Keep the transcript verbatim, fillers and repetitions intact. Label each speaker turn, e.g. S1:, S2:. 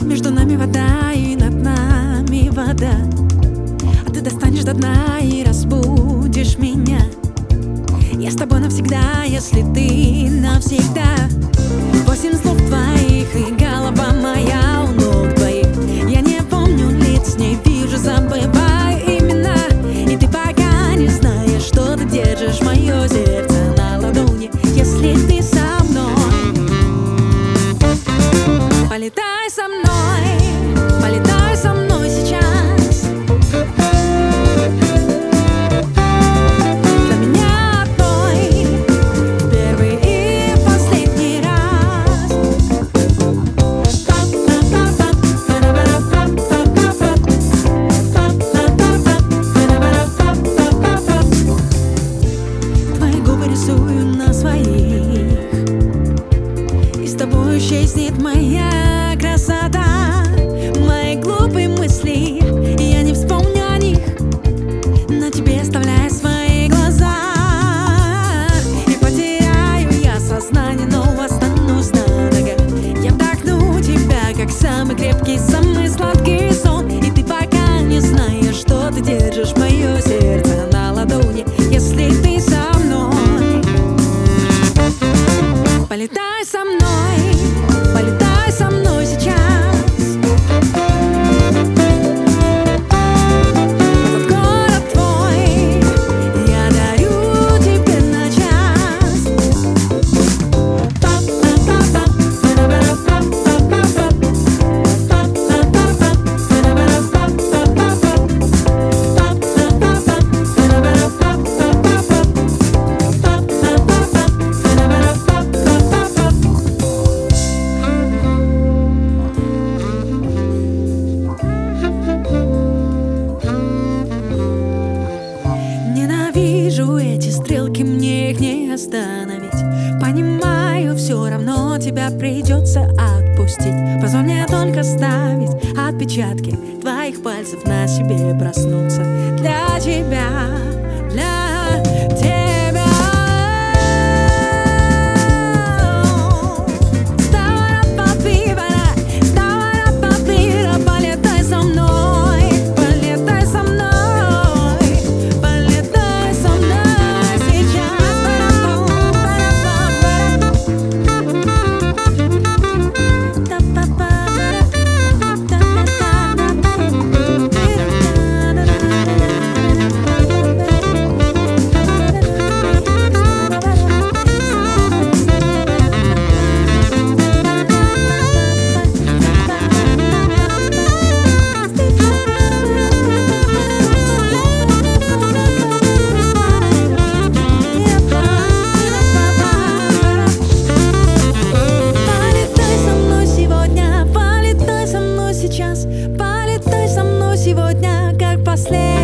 S1: Между нами вода и над нами вода, а ты достанешь до дна и разбудишь меня. Я с тобой навсегда, если ты навсегда. Восемь слов твоих и голова моя у ног твоих. Я не помню лиц, не вижу, забываю имена. И ты пока не знаешь, что ты держишь мое сердце на ладони. Если ты со мной, полетай со мной, полетай со мной сейчас. Рисую на своих, и с тобой исчезнет моя красота. Мои глупые мысли, я не вспомню о них, на тебе оставляю свои глаза. И потеряю я сознание, но останусь на ногах. Я вдохну тебя, как самый крепкий, самый сладкий сон. И ты пока не знаешь, что ты держишь мое сердце на ладони. Если ты со мной, полетай со мной, полетай со мной сейчас. Этот город твой я дарю тебе на час. Ненавижу эти стрелки, мне их не остановить. Понимаю, все равно тебя придется отпустить. Позволь мне только ставить отпечатки твоих пальцев на себе, проснуться для тебя, для тебя. Полетай со мной сегодня, как последний.